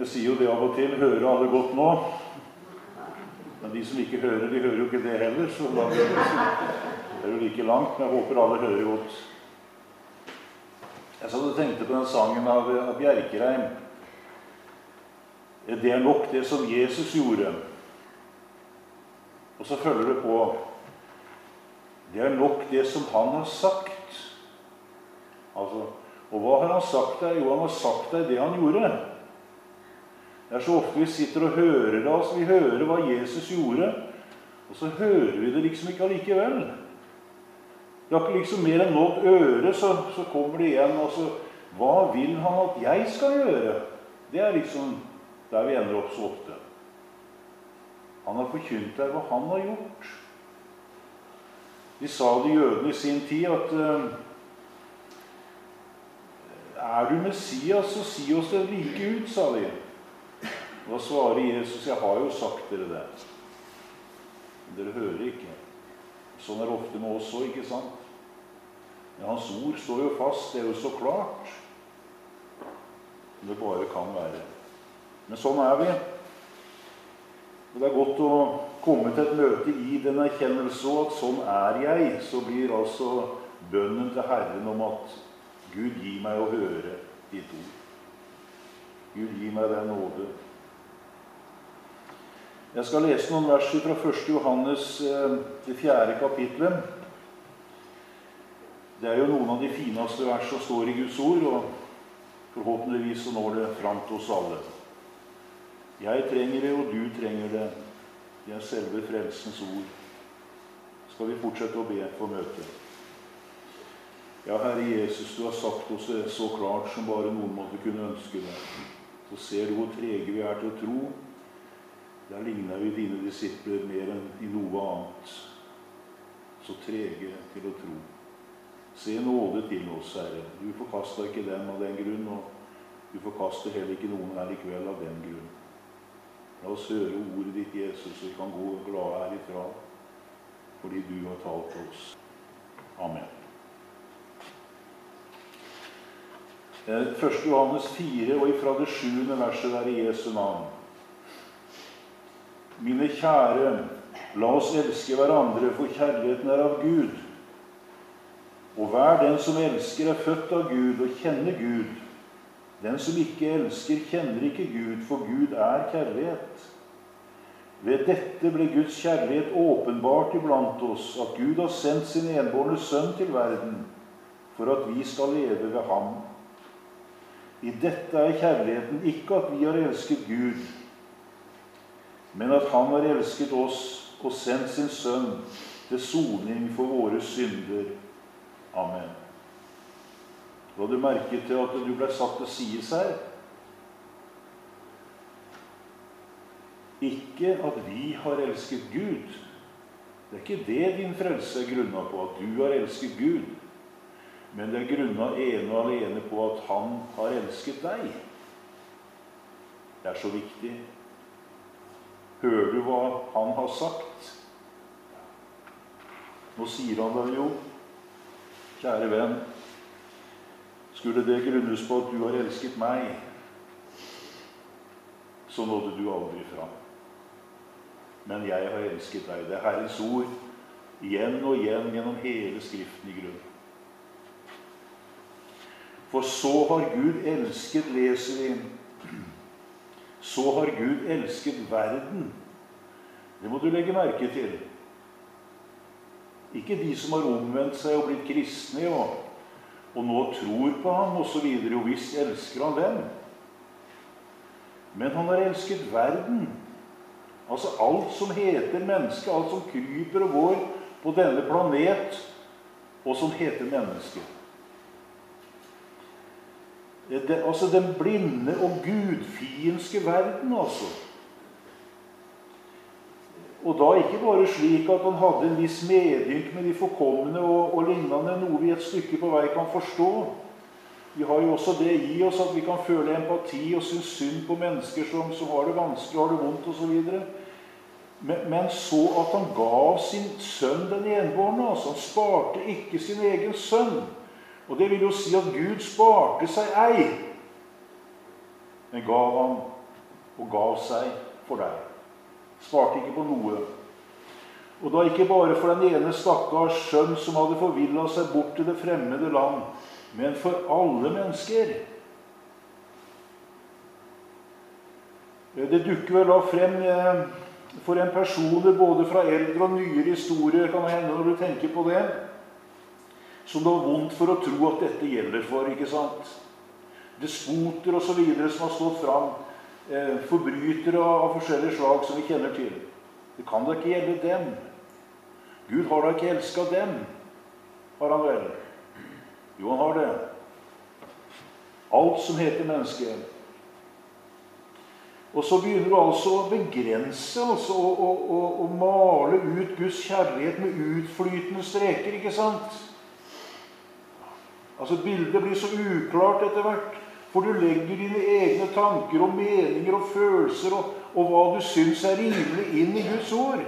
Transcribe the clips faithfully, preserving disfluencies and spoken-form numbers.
Jeg sier jo det av og til, hører alle godt nå? Men de som ikke hører, de hører jo ikke det heller, så da blir det, det er jo like langt, men jeg håper alle hører godt. Jeg satt og tenkte på den sangen av, av Bjerkreim. Det er nok det som Jesus gjorde. Og så følger det på. Det er nok det som han har sagt. Altså, og hva har han sagt deg? Jo, han har sagt deg det han gjorde. Det er så ofte vi sitter og hører det, altså vi hører hva Jesus gjorde, og så hører vi det liksom ikke allikevel. Det er ikke liksom mer enn nådd øre, så, så kommer det igjen, og så, hva vil han at jeg skal gjøre? Det er liksom der vi ender opp så ofte. Han har forkynt deg hva han har gjort. De sa det jødene i sin tid, at uh, er du Messias, så si oss det like ut, sa de. Da svarer Jesus, jeg har jo sagt dere det. Men dere hører ikke. Sånn er det ofte med oss også, ikke sant? Men hans ord står jo fast, det er jo så klart. Det bare kan være. Men sånn er vi. Og det er godt å komme til et møte i den erkjennelse, og at sånn er jeg, så blir altså bønnen til Herren om at Gud gir meg å høre ditt ord. Gud gir meg den nåde. Jeg skal lese noen verser fra første Johannes, det fjerde kapitlet. Det er jo noen av de fineste vers som står i Guds ord, og forhåpentligvis så når det fram til oss alle. Jeg trenger det, og du trenger det. Det er selve frelsens ord. Skal vi fortsette å be for møtet? Ja, Herre Jesus, du har sagt oss det så klart som bare noen måtte kunne ønske det. Så ser du hvor trege vi er til å tro. Der ligner vi dine disipler mer enn i noe annet. Så trege til å tro. Se nåde til oss, Herre. Du forkaster ikke dem av den grunn, og du forkaster heller ikke noen her i kveld av den grunn. La oss høre ordet ditt, Jesus, så vi kan gå glade herifra, fordi du har talt oss. Amen. første Johannes fire, og ifra det sjuende verset der i Jesu navn. Mine kjære, la oss elske hverandre, for kjærligheten er av Gud. Og hver den som elsker er født av Gud og kjenner Gud. Den som ikke elsker kjenner ikke Gud, for Gud er kjærlighet. Ved dette ble Guds kjærlighet åpenbart iblant oss, at Gud har sendt sin enbårne sønn til verden, for at vi skal leve ved ham. I dette er kjærligheten ikke at vi har elsket Gud, men at han har elsket oss og sendt sin sønn til soning for våre synder. Amen. La du merke til at du ble satt til sides her? Ikke at vi har elsket Gud. Det er ikke det din frelse er grunnet på, at du har elsket Gud. Men det er grunnet ene og alene på at han har elsket deg. Det er så viktig. Hører du hva han har sagt? Nå sier han det jo. Kjære venn, skulle det grunnes på at du har elsket meg, så nådde du aldri fram. Men jeg har elsket deg. Det er Herrens ord, igjen og igjen gjennom hele skriften i grunn. For så har Gud elsket, leser vi, så har Gud elsket verden. Det må du legge merke til. Ikke de som har omvendt seg og blitt kristne, og, og nå tror på ham, og så videre. Jo visst elsker han dem. Men han har elsket verden. Altså alt som heter menneske, alt som kryper og går på denne planet, og som heter menneske. Det, altså den blinde og gudfiendske verden, altså. Og da ikke bare slik at han hadde en viss medynk med de forkomne og, og lignende, noe vi et stykke på vei kan forstå. Vi har jo også det i oss at vi kan føle empati og synes synd på mennesker som, som har det vanskelig, har det vondt og så videre. Men, men så at han gav sin sønn den enbårne, altså han sparte ikke sin egen sønn. Og det vil jo si at Gud sparte seg ei, men gav ham og gav seg for deg. Sparte ikke på noe. Og da ikke bare for den ene stakkars sønn som hadde forvillet seg bort til det fremmede land, men for alle mennesker. Det dukker vel da frem for en personer både fra eldre og nyere historier, kan det hende når du tenker på det, som det var vondt for å tro at dette gjelder for, ikke sant? Despoter og så videre som har stått fram, eh, forbrytere av forskjellige slag som vi kjenner til. Det kan da ikke gjelde dem. Gud har da ikke elsket dem, har han vel? Jo, han har det. Alt som heter menneske. Og så begynner du altså å begrense, altså, og, og, og, og male ut Guds kjærlighet med utflytende streker, ikke sant? Altså, bildet blir så uklart etter hvert, for du legger dine egne tanker og meninger og følelser og, og hva du synes er rimelig inn i Guds ord.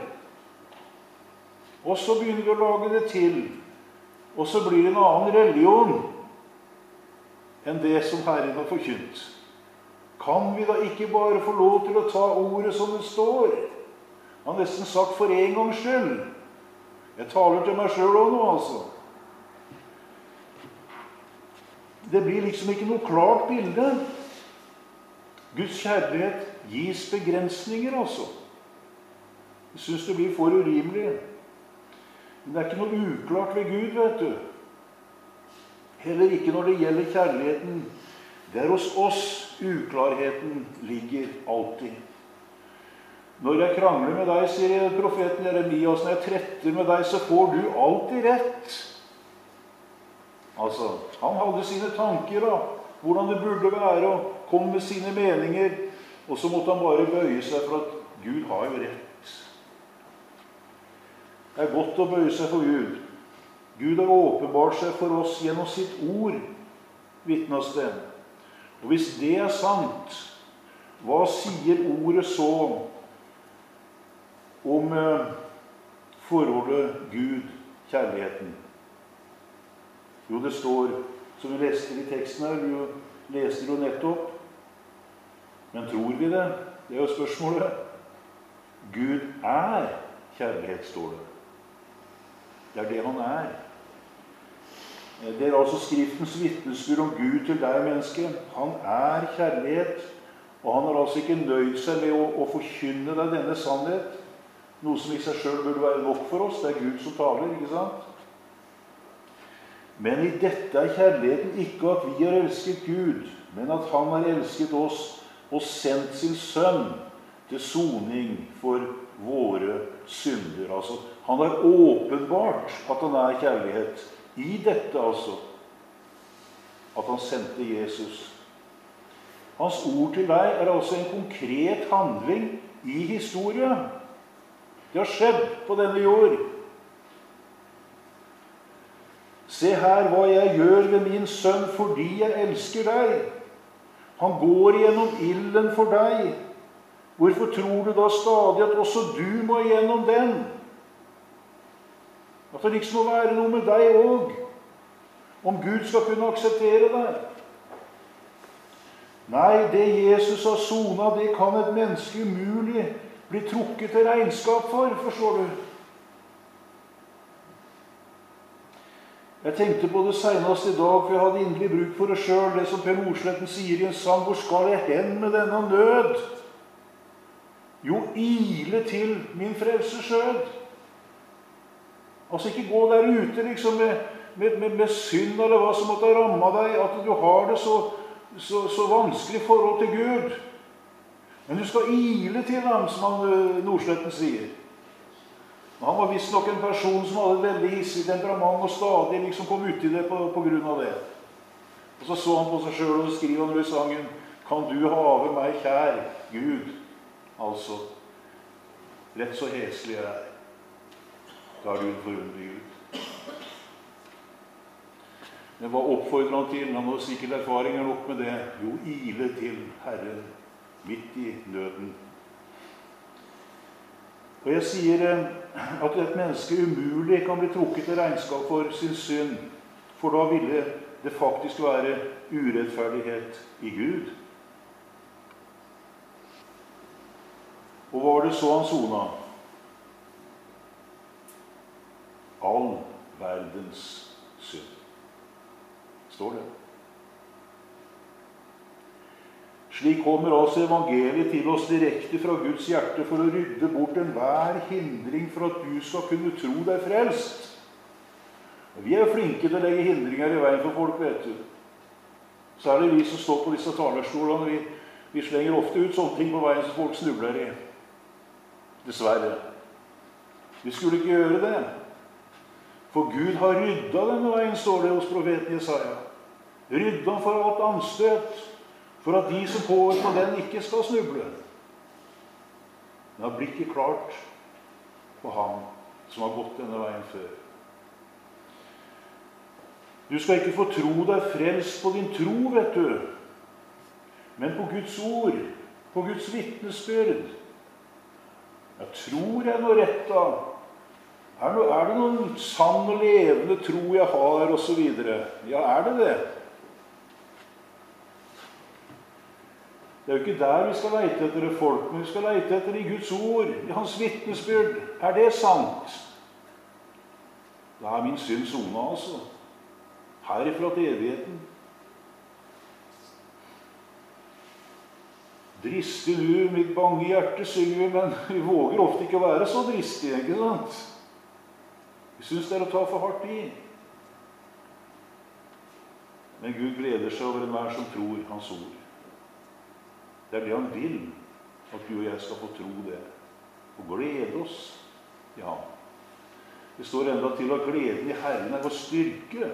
Og så begynner du å lage det til, og så blir det en annen religion enn det som Herren har forkynt. Kan vi da ikke bare få lov til å ta ordet som det står? Han har nesten sagt for en gangs skyld. Jeg taler til meg selv også nå, altså. Det blir liksom ikke noe klart bilde. Guds kjærlighet gis begrensninger, altså. Jeg synes det blir for urimelig. Men det er ikke noe uklart ved Gud, vet du. Heller ikke når det gjelder kjærligheten. Det er hos oss uklarheten ligger alltid. Når jeg krangler med deg, sier profeten Jeremias, når jeg tretter med deg, så får du alltid rett. Altså, han hadde sine tanker da, hvordan det burde være, og kom med sine meninger, og så måtte han bare bøye seg for at Gud har jo rett. Det er godt å bøye seg for Gud. Gud har åpenbart seg for oss gjennom sitt ord, vitnes det. Og hvis det er sant, hva sier ordet så om eh, forholdet Gud, kjærligheten? Jo, det står, som vi leste i teksten her, vi leste jo nettopp. Men tror vi det? Det er jo spørsmålet. Gud er kjærlighet, står det. Det er det han er. Det er altså Skriftens vitnesbyrd om Gud til deg, menneske. Han er kjærlighet, og han har altså ikke nøyd seg med å, å forkynne deg denne sannhet, noe som i seg selv burde være nok for oss. Det er Gud som taler, ikke sant? Men i dette er kjærligheten ikke at vi har elsket Gud, men at han har elsket oss og sendt sin sønn til soning for våre synder. Altså, han har åpenbart at han er kjærlighet. I dette altså, at han sendte Jesus. Hans ord til deg er altså en konkret handling i historien. Det har skjedd på denne jord. Se her hva jeg gjør ved min sønn fordi jeg elsker deg. Han går gjennom ilden for deg. Hvorfor tror du da stadig at også du må gjennom den? At det liksom må være noe med deg også, om Gud skal kunne akseptere deg. Nei, det Jesus har sonet, det kan et menneske umulig bli trukket til regnskap for, forstår du. Jeg tenkte på det senest i dag, for jeg hadde inderlig bruk for det selv, det som Per Nordsletten sier i en sang, hvor skal jeg hen med denne nød? Jo, ile til min frelse skjød. Altså ikke gå der ute liksom med, med, med, med synd eller hva som måtte ramme deg, at du har det så, så, så vanskelig forhold til Gud. Men du skal ile til ham, som han, Nordsletten sier. Han var visst nok en person som hadde et veldig hissig temperament og stadig liksom kom ut i det på, på grunn av det. Og så så han på seg selv og så skriver han i sangen, kan du have meg kjær, Gud? Altså, rett så heslig jeg er. Da er du en forunderlig Gud. Men hva oppfordrer han til? Han har sikkert erfaringer nok med det. Jo, ile til Herren midt i nøden. Og jeg sier at et menneske umulig kan bli trukket til regnskap for sin synd, for da ville det faktisk være urettferdighet i Gud. Og hva var det så han sona? All verdens synd. Står det. Slik kommer altså evangeliet til oss direkte fra Guds hjerte for å rydde bort enhver hindring for at du skal kunne tro deg frelst. Vi er flinke til å legge hindringer i veien for folk, vet du. Så er det vi som står på disse talerstolene. Vi, vi slenger ofte ut sånne ting på veien som folk snubler i. Dessverre. Vi skulle ikke gjøre det. For Gud har rydda denne veien, står det hos profeten Jesaja. Rydda for alt anstøt, for at de som går på den ikke skal snuble. Men har blikket klart på ham som har gått denne veien før. Du skal ikke få tro deg frelst på din tro, vet du, men på Guds ord, på Guds vitnesbyrd. Ja, tror jeg noe rett da? Er det, er det noen sann og levende tro jeg har, og så videre? Ja, er det det? Det er jo ikke der vi skal leite etter det folk, men vi skal leite etter i Guds ord, i hans vitnesbyrd. Er det sant? Da er min synd sona, altså. Herifra til evigheten. Dristig nu, mitt bange hjerte, synger vi, men vi våger ofte ikke å være så dristige, ikke sant? Vi synes det er å ta for hardt i. Men Gud gleder seg over enhver som tror hans ord. Det er det han vil, at du og jeg skal få tro det, og glede oss i ham. Det står enda til at gleden i Herren er vår styrke.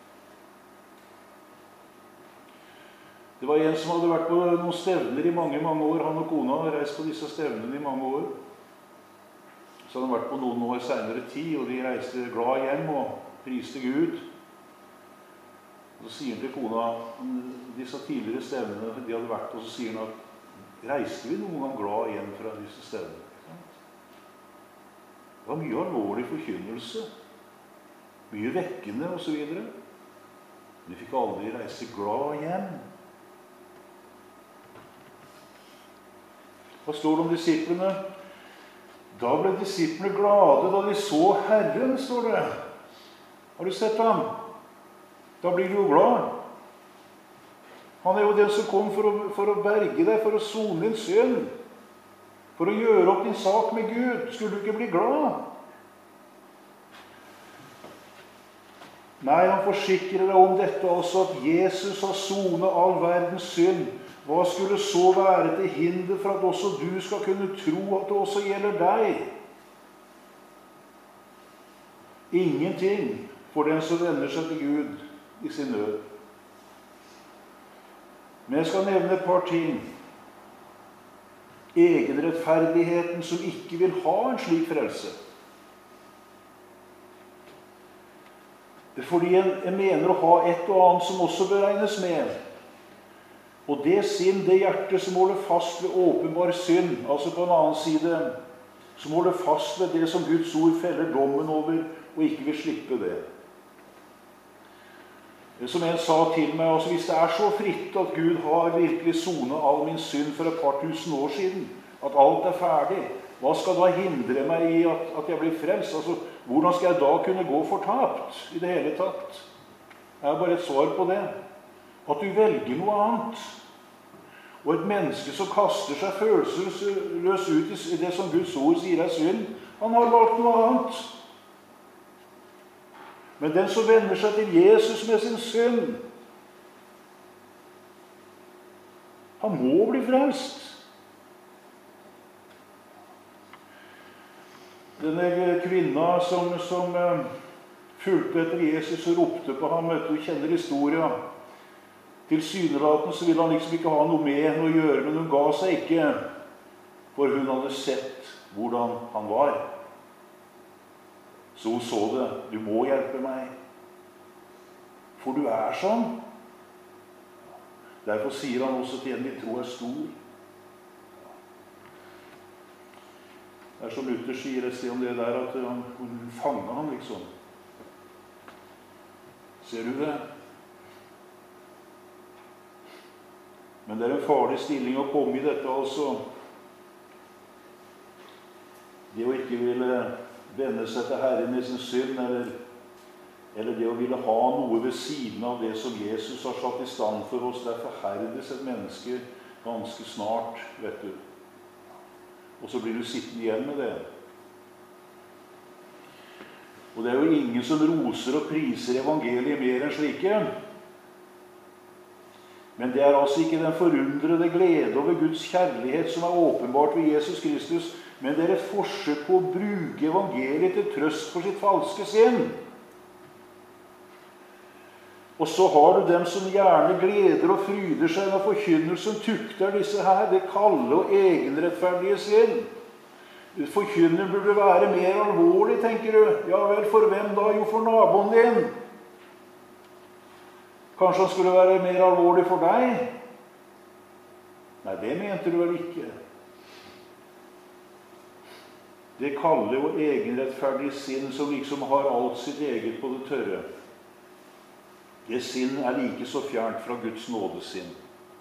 Det var en som hadde vært på noen stevner i mange, mange år. Han og kona hadde reist på disse stevnene i mange år. Så hadde han vært på noen år senere tid, og de reiste glad hjem og priste Gud. Og så sier han til kona, disse tidligere stevnene de hadde vært på, så sier han at reiste vi noen gang glad hjem fra disse stevnene? Det var mye alvorlig forkynnelse, mye vekkende og så videre. Men de fikk aldri reise glad hjem. Hva står det om disiplene? Da ble disiplene glade da de så Herren, står det. Har du sett ham? Da blir du jo glad. Han er jo den som kom for å, for å berge deg, for å sone din synd, for å gjøre opp din sak med Gud. Skulle du ikke bli glad? Nei, han forsikrer deg om dette også, at Jesus har sonet all verdens synd. Hva skulle så være til hinder for at også du skal kunne tro at det også gjelder deg? Ingenting for den som vender seg til Gud i sin nød. Men jeg skal nevne et par ting. Egenrettferdigheten som ikke vil ha en slik frelse. Det er fordi jeg mener å ha et og annet som også bør regnes med. Og det sinn, det hjerte som holder fast ved åpenbar synd, altså på en annen side, som holder fast ved det som Guds ord feller dommen over, og ikke vil slippe det. Som en sa til meg, altså hvis det er så fritt at Gud har virkelig sonet all min synd for et par tusen år siden, at alt er ferdig, hva skal da hindre meg i at, at jeg blir frelst? Altså, hvordan skal jeg da kunne gå fortapt i det hele tatt? Jeg har bare et svar på det. At du velger noe annet. Og et menneske som kaster seg følelsesløs ut i det som Guds ord sier er synd, han har valgt noe annet. Men den som vender seg til Jesus med sin synd, han må bli frelst. Denne kvinna som, som uh, fulgte etter Jesus og ropte på ham, vet du, kjenner historien. Tilsynelatende så ville han liksom ikke ha noe med henne å gjøre, men hun ga seg ikke, for hun hadde sett hvordan han var. Så hun så det. Du må hjelpe meg. For du er sånn. Derfor sier han også til en din tro er stor. Det er som Luther sier et sted om det der, at han, hun fanger ham liksom. Ser du det? Men det er en farlig stilling å komme i dette altså. det å ikke ville vende seg til Herren i sin synd, eller, eller det å ville ha noe ved siden av det som Jesus har satt i stand for oss, der forherdes et menneske ganske snart, vet du. Og så blir du sittende igjen med det. Og det er jo ingen som roser og priser evangeliet mer enn slike. Men det er altså ikke den forundrede glede over Guds kjærlighet som er åpenbart ved Jesus Kristus, men det er et forsøk på å bruke evangeliet til trøst for sitt falske sinn. Og så har du dem som gjerne gleder og fryder seg når forkynnelsen tukter disse her, det kalde og egenrettferdige sinn. Forkynnelsen burde være mer alvorlig, tenker du. Ja vel, for hvem da? Jo, for naboen din. Kanskje han skulle være mer alvorlig for deg? Nei, det mente du vel ikke. Det kalde og egenrettferdige sinn som liksom har alt sitt eget på det tørre. Det sinn er like så fjernt fra Guds nådesinn.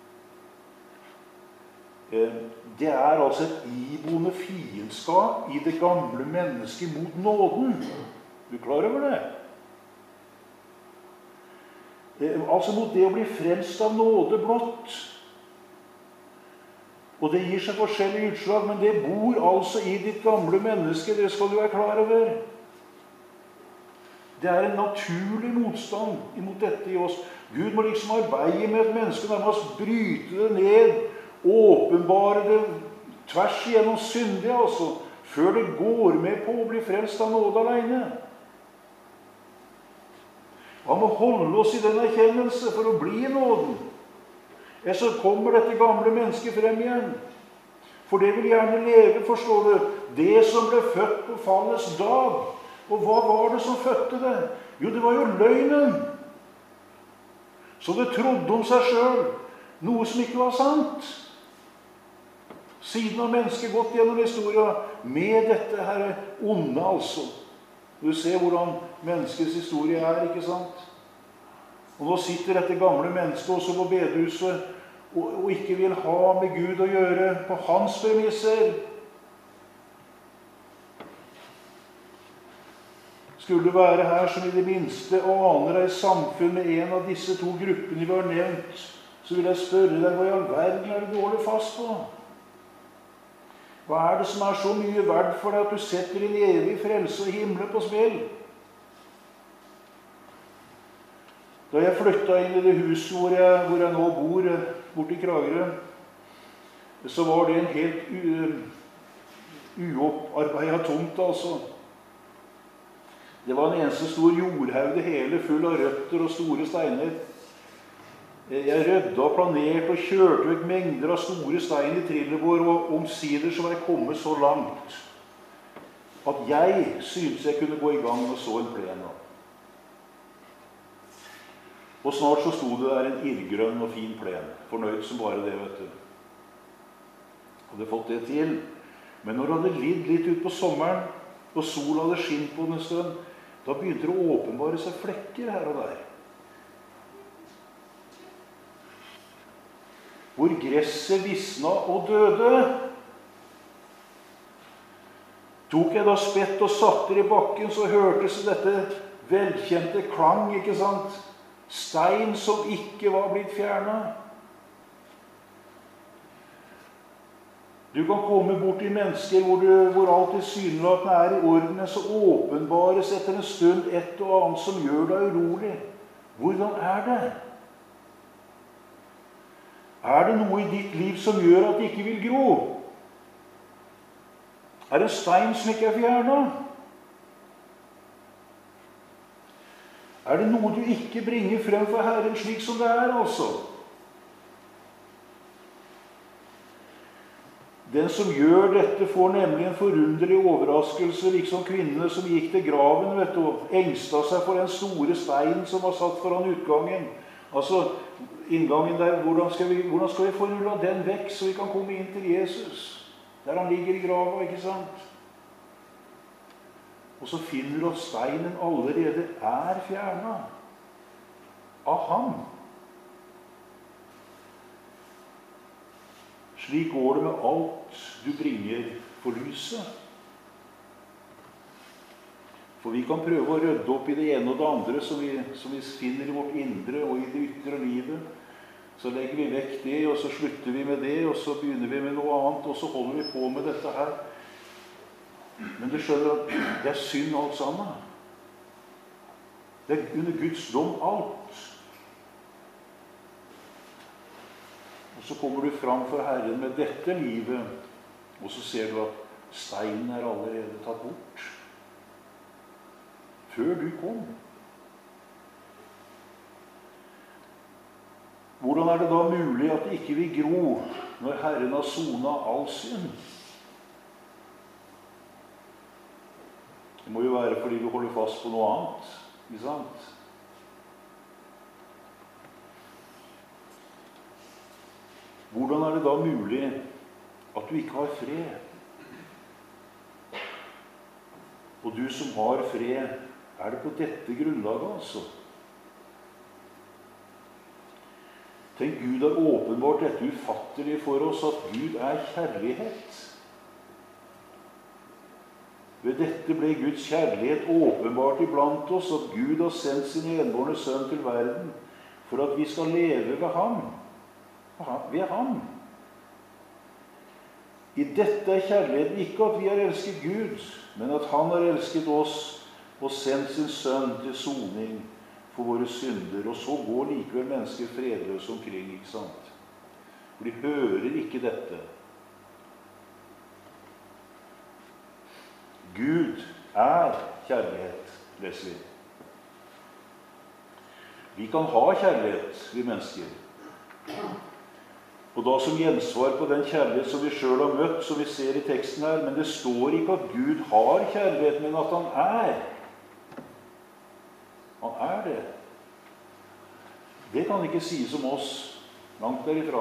Det er altså et iboende fiendskap i det gamle mennesket mot nåden. Du er klar over det? Altså mot det å bli frelst av nåde blott. Og det gir seg forskjellige utslag, men det bor altså i ditt gamle menneske, det skal du være klar over. Det er en naturlig motstand imot dette i oss. Gud må liksom arbeide med et menneske, nærmest bryte det ned, åpenbare det tvers igjennom syndige, altså, før det går med på å bli frelst av nåde alene. Han må holde oss i den erkjennelse for å bli i nåden. Og så kommer dette gamle mennesket frem igjen. For det vil gjerne leve, forstår du, det som ble født på fallets dag. Og hva var det som fødte det? Jo, det var jo løgnen. Så det trodde om seg selv, noe som ikke var sant. Siden har mennesket gått gjennom historien med dette her onde, altså. Du ser hvordan menneskets historie er, ikke sant? Og nå sitter dette gamle mennesket også på bedehuset og, og ikke vil ha med Gud å gjøre på hans premisser. Skulle du være her som i det minste aner deg samfunn med en av disse to gruppene vi har nevnt, så vil jeg spørre deg, hva i all verden er det du holder fast på? Hva er det som er så mye verdt for deg at du setter din evige frelse og himmel på spill? Da jeg flyttet inn i det huset hvor jeg, hvor jeg nå bor, borte i Kragerø, så var det en helt uopparbeidet tomt, altså. Det var en eneste stor jordhaug, det hele full av røtter og store steiner. Jeg ryddet og planerte og kjørte vekk mengder av store stein i trillebår, og omsider så var jeg kommet så langt at jeg syntes jeg kunne gå i gang og så en plen. Og snart så sto det der en irrgrønn og fin plen, fornøyd som bare det, vet du. Hadde fått det til. Men når det hadde lidd litt ut på sommeren, og sola hadde skint på den en stund, da begynte det å åpenbare seg flekker her og der. Hvor gresset visna og døde. Tok jeg da spett og satte det i bakken, så hørtes dette velkjente klang, ikke sant? Stein som ikke var blitt fjernet. Du kan komme bort til mennesker hvor, du, hvor alt tilsynelatende er i orden, så åpenbares etter en stund et og annet som gjør deg urolig. Hvordan er det? Er det noe i ditt liv som gjør at det ikke vil gro? Er det en stein som ikke er fjernet? Er det noe du ikke bringer frem for Herren slik som det er, altså? Den som gjør dette får nemlig en forunderlig overraskelse, liksom kvinnene som gikk til graven, vet du, og engstet seg for den store steinen som var satt foran utgangen. Altså, inngangen der, hvordan skal vi, hvordan skal vi få rullet den vekk, så vi kan komme inn til Jesus? Der han ligger i grava, ikke sant? Og så finner du at steinen allerede er fjernet av ham. Slik går det med alt du bringer for lyset. For vi kan prøve å rydde opp i det ene og det andre som vi, som vi finner i vårt indre og i det ytre livet. Så legger vi vekk det, og så slutter vi med det, og så begynner vi med noe annet, og så holder vi på med dette her. Men du skjønner at det er synd alt sammen. Det er under Guds dom alt. Og så kommer du fram for Herren med dette livet, og så ser du at steinen er allerede tatt bort. Før du kom. Hvordan er det da mulig at det ikke vil gro når Herren har sonet all synd? Det må jo være fordi du holder fast på noe annet, ikke sant? Hvordan er det da mulig at du ikke har fred? Og du som har fred, er det på dette grunnlaget altså? Tenk, Gud har åpenbart dette ufattelig for oss, at Gud er kjærlighet. Ved dette ble Guds kjærlighet åpenbart iblant oss, at Gud har sendt sin enbårne sønn til verden, for at vi skal leve ved ham. Ved ham. I dette er kjærligheten ikke at vi har elsket Gud, men at han har elsket oss og sendt sin sønn til soning for våre synder. Og så går likevel mennesker fredløse omkring, ikke sant? For de hører ikke dette. Gud er kjærlighet, leser vi. Vi kan ha kjærlighet, vi mennesker. Og da som gjensvar på den kjærlighet som vi selv har møtt, som vi ser i teksten her, men det står ikke at Gud har kjærlighet, men at han er. Han er det. Det kan ikke sies om oss, langt derifra.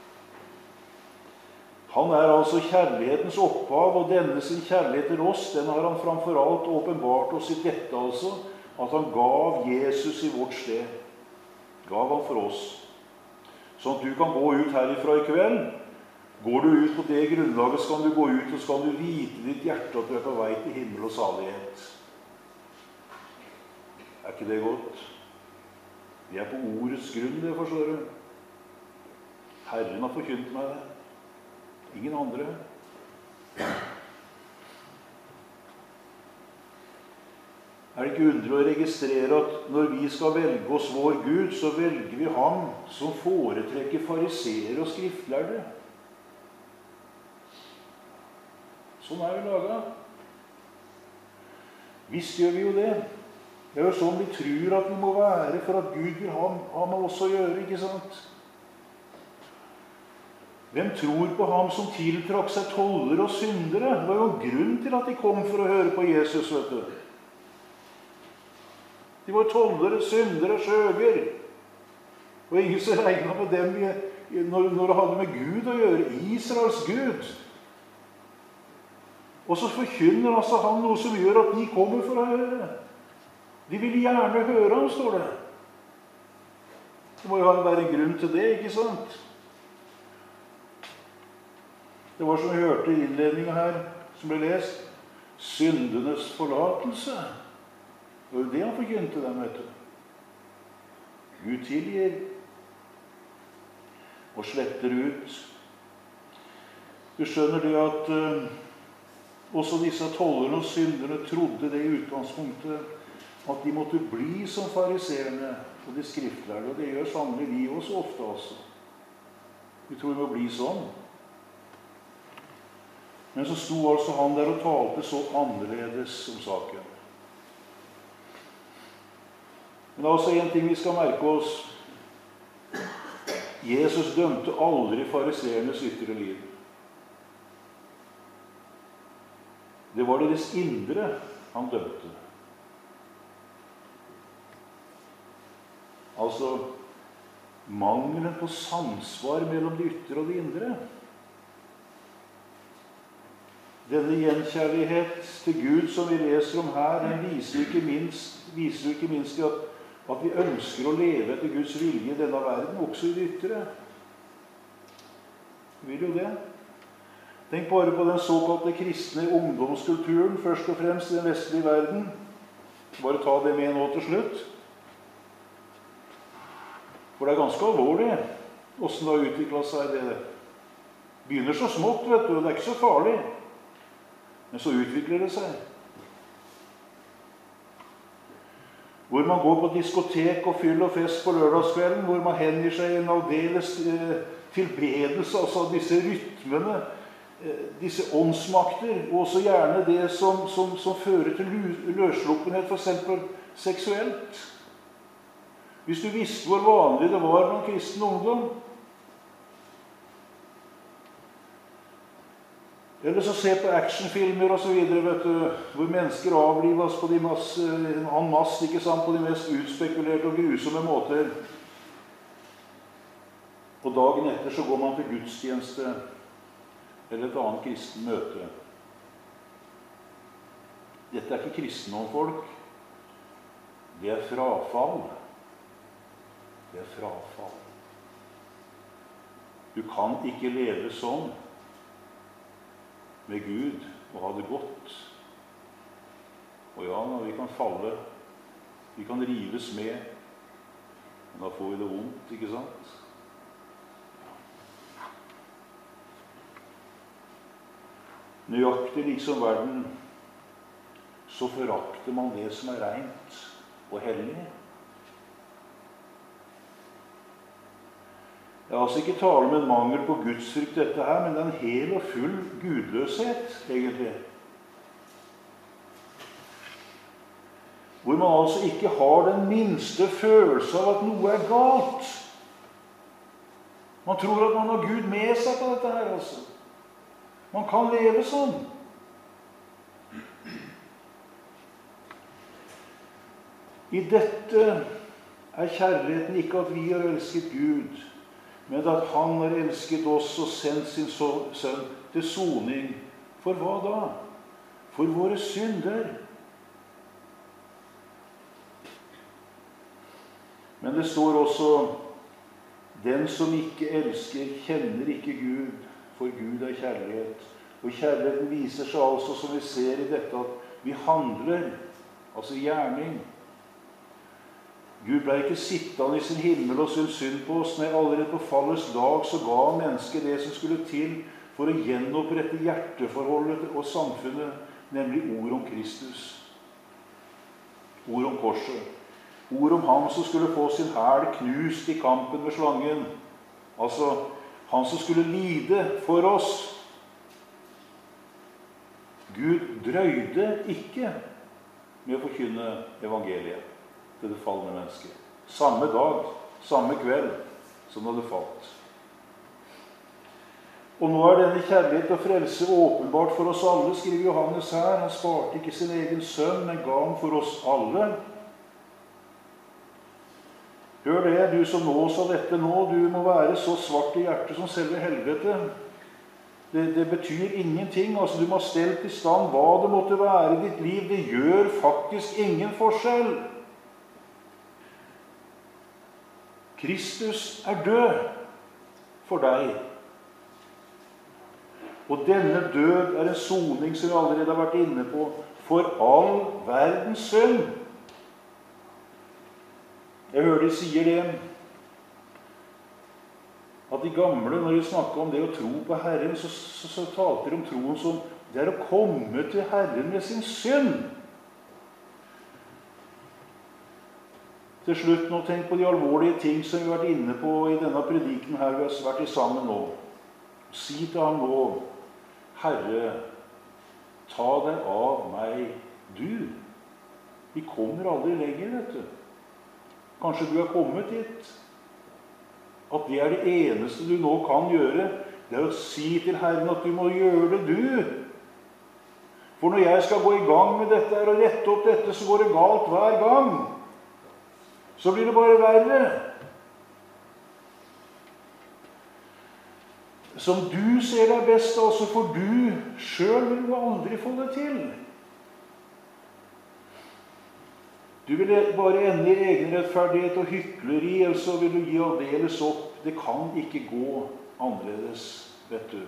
Han er altså kjærlighetens opphav, og denne sin kjærlighet til oss, den har han framfor alt åpenbart oss i dette altså, at han gav Jesus i vårt sted. Gav han for oss. Sånn at du kan gå ut herifra i kveld. Går du ut på det grunnlaget, så kan du gå ut, og så kan du vite i ditt hjerte at du er på vei til himmel og salighet. Er ikke det godt? Vi er på ordets grunn, det forstår du. Herren har forkynt meg det. Ingen andre. Er det ikke undre å registrere at når vi skal velge oss vår Gud, så velger vi ham som foretrekker fariseere og skriftlærde? Sånn er vi laget. Visst gjør vi jo det. Det er jo sånn vi tror at vi må være for at Gud vil ha, ha med oss å gjøre, ikke sant? Hvem tror på ham som tiltrakk seg tollere og syndere? Det var jo en grunn til at de kom for å høre på Jesus, vet du. De var tollere, syndere, skjøger. Og ingen som regnet med dem når, når det hadde med Gud å gjøre. Israels Gud. Og så forkynner altså han noe som gjør at de kommer for å høre. De vil gjerne høre ham, står det. Det må jo være en grunn til det, ikke sant? Det var som vi hørte i innledningen her, som ble lest. Syndenes forlatelse. Det var jo det han forkynte dem, vet du. Gud tilgir og sletter ut. Du skjønner det at uh, også disse tollerne og synderne trodde det i utgangspunktet at de måtte bli som fariserene og de skriftlærde, og det gjør sannelig vi også ofte altså. Vi tror vi må bli sånn. Men så sto altså han der og talte så annerledes om saken. Men det er også en ting vi skal merke oss. Jesus dømte aldri fariseernes ytre liv. Det var deres indre han dømte. Altså mangelen på samsvar mellom det ytre og det indre. Denne gjenkjærlighet til Gud som vi leser om her, den viser jo ikke minst, viser jo ikke minst at, at vi ønsker å leve etter Guds vilje i denne verden, også i det ytre. Vi vil jo det. Tenk bare på den såkalte kristne ungdomskulturen, først og fremst i den vestlige verden. Bare ta det med nå til slutt. For det er ganske alvorlig hvordan det har utviklet seg. Det begynner så smått, vet du, og det er ikke så farlig. Men så utvikler det seg. Hvor man går på diskotek og fyll og fest på lørdagskvelden, hvor man hengir seg i en aldeles eh, tilbedelse, altså disse rytmene, eh, disse åndsmakter, og også gjerne det som, som, som fører til løsluppenhet, for eksempel seksuelt. Hvis du visste hvor vanlig det var blant kristen ungdom. Eller så se på actionfilmer og så videre, vet du, hvor mennesker avlives på de masse, en masse, ikke sant, på de mest utspekulerte og grusomme måter. Og dagen etter så går man til gudstjeneste eller et annet kristen møte. Dette er ikke kristendomsfolk. Det er frafall. Det er frafall. Du kan ikke leve sånn med Gud og ha det godt. Og ja, vi kan falle, vi kan rives med, men da får vi det vondt, ikke sant? Nøyaktig liksom verden, så forakter man det som er rent og hellig. Jeg har altså ikke tale med en mangel på gudsfrykt dette her, men det er en hel og full gudløshet, egentlig. Hvor man altså ikke har den minste følelse av at noe er galt. Man tror at man har Gud med seg på dette her, altså. Man kan leve sånn. I dette er kjærligheten ikke at vi har elsket Gud, men at han har elsket oss og sendt sin sønn til soning. For hva da? For våre synder. Men det står også, den som ikke elsker, kjenner ikke Gud, for Gud er kjærlighet. Og kjærligheten viser seg altså, som vi ser i dette, at vi handler, altså gjerning. Gud ble ikke sittende i sin himmel og syntes synd på oss. Nei, allerede på fallets dag så ga mennesket det som skulle til for å gjenopprette hjerteforholdet og samfunnet, nemlig ord om Kristus. Ord om korset. Ord om han som skulle få sin hæl knust i kampen med slangen. Altså, han som skulle lide for oss. Gud drøyde ikke med å forkynne evangeliet til det fallende mennesket. Samme dag, samme kveld som det hadde falt. Og nå er denne kjærlighet og frelse åpenbart for oss alle, skriver Johannes her. Han sparte ikke sin egen sønn, men ga ham for oss alle. Hør det, du som nås av dette nå, du må være så svart i hjertet som selve helvete. Det, det betyr ingenting. Altså, du må ha stelt i stand hva det måtte være i ditt liv. Det gjør faktisk ingen forskjell. Kristus er død for deg. Og denne død er en soning som vi allerede har vært inne på, for all verdens synd. Jeg hører de sier det, at de gamle, når de snakker om det å tro på Herren, så, så, så taler de om troen som det er å komme til Herren med sin synd. Til slutt nå, tenk på de alvorlige ting som vi har vært inne på i denne prediken her vi har vært i sammen nå. Si til ham nå, Herre, ta deg av meg, du. Vi kommer aldri lenger, vet du. Kanskje du er kommet hit. At det er det eneste du nå kan gjøre, det er å si til Herren at du må gjøre det, du. For når jeg skal gå i gang med dette her og rette opp dette, så går det galt hver gang. Så blir det bare verre. Som du ser deg best, altså, for du selv vil jo aldri få det til. Du vil bare ende i egenrettferdighet og hykleri, eller så vil du gi aldeles opp. Det kan ikke gå annerledes, vet du.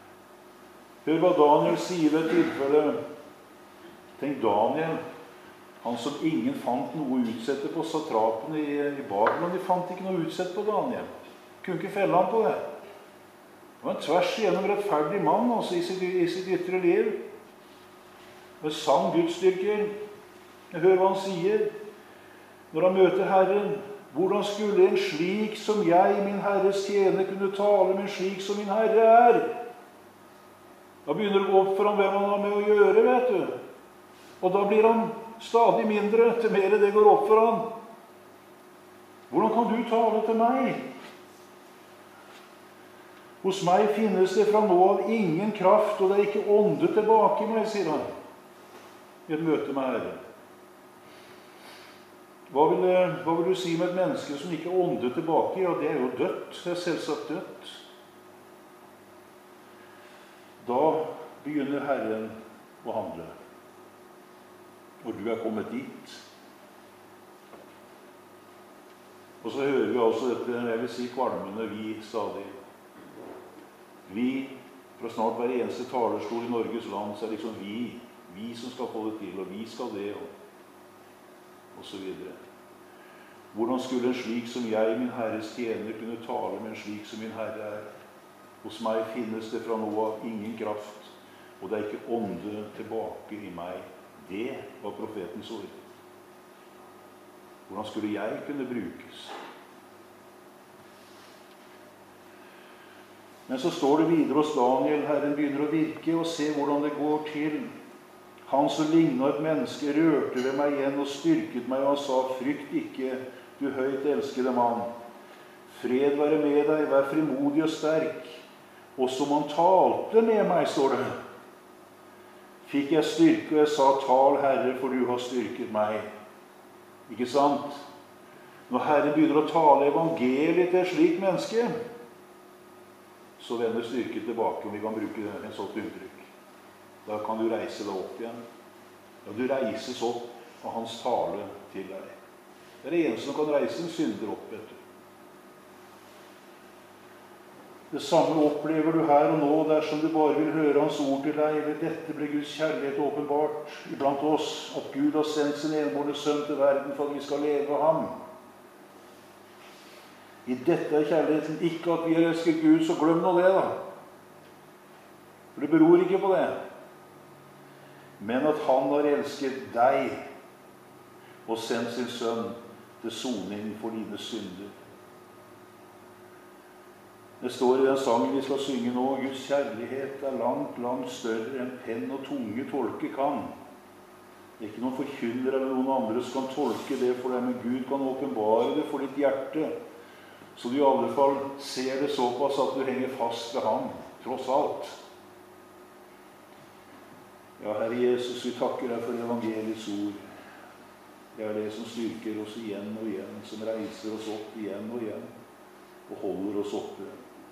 Hør hva Daniel sier ved et tilfelle. Tenk Daniel. Han som ingen fant noe å utsette på, satrapene i, i Babylon, de fant ikke noe å utsette på Daniel. Kunne ikke felle ham på det. Det var en tvers igjennom rettferdig mann, altså i sitt, i sitt ytre liv. Og sann Gudsdyrker. Hør hva han sier når han møter Herren. Hvordan skulle en slik som jeg, min Herres tjener, kunne tale med en slik som min Herre er? Da begynner det å gå opp for ham hvem han har med å gjøre, vet du. Og da blir han stadig mindre, til mer det går opp for ham. Hvordan kan du tale til meg? Hos meg finnes det fra nå av ingen kraft, og det er ikke ånde tilbake i meg, sier han, i et møte med Herren. Hva vil, hva vil du si med et menneske som ikke er ånde tilbake? Ja, det er jo dødt. Det er selvsagt dødt. Da begynner Herren å handle. Og du er kommet dit. Og så hører vi altså dette, jeg vil si kvalmende vi stadig. Vi, fra snart hver eneste talerstol i Norges land, så er det liksom vi, vi som skal få det til, og vi skal det, og, og så videre. Hvordan skulle en slik som jeg, min Herres tjener, kunne tale med en slik som min Herre er? Hos meg finnes det fra nå av ingen kraft, og det er ikke ånde tilbake i meg. Det var profetens ord. Hvordan skulle jeg kunne brukes? Men så står det videre hos Daniel, Herren begynner å virke, og se hvordan det går til. Han som lignet et menneske rørte ved meg igjen og styrket meg, og han sa, frykt ikke, du høyt elskede mann. Fred være med deg, vær frimodig og sterk. Og som han talte med meg, står det, fikk jeg styrke, og jeg sa, tal Herre, for du har styrket meg. Ikke sant? Når Herren begynner å tale evangeliet til et slikt menneske, så vender styrken tilbake, om vi kan bruke en sånt uttrykk. Da kan du reise deg opp igjen. Da du reises opp av hans tale til deg. Det er det eneste som kan reise en synder opp, vet du. Det samme opplever du her og nå, dersom du bare vil høre hans ord til deg. Ved dette ble Guds kjærlighet åpenbart iblant oss, at Gud har sendt sin enbårne sønn til verden for at vi skal leve av ham. I dette er kjærligheten ikke at vi har elsket Gud, så glem nå det, da. For det beror ikke på det. Men at han har elsket deg og sendt sin sønn til soning for dine synder. Det står i den sangen vi skal synge nå, Guds kjærlighet er langt, langt større enn penn og tunge tolke kan. Det er ikke noen forkynner eller noen andre som kan tolke det for deg, men Gud kan åpenbare det for ditt hjerte. Så du i alle fall ser det såpass at du henger fast ved ham, tross alt. Ja, Herre Jesus, vi takker deg for evangeliets ord. Det er det som styrker oss igjen og igjen, som reiser oss opp igjen og igjen, og holder oss oppe.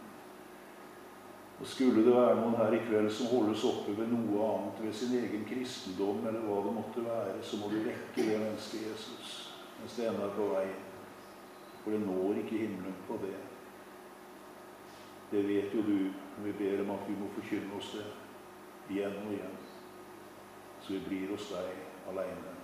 Og skulle det være noen her i kveld som holdes oppe ved noe annet, ved sin egen kristendom, eller hva det måtte være, så må du vekke det mennesket, Jesus, mens det ender på veien. For det når ikke himmelen på det. Det vet jo du, når vi ber om at vi må forkynne oss det igjen og igjen. Så vi blir hos deg alene.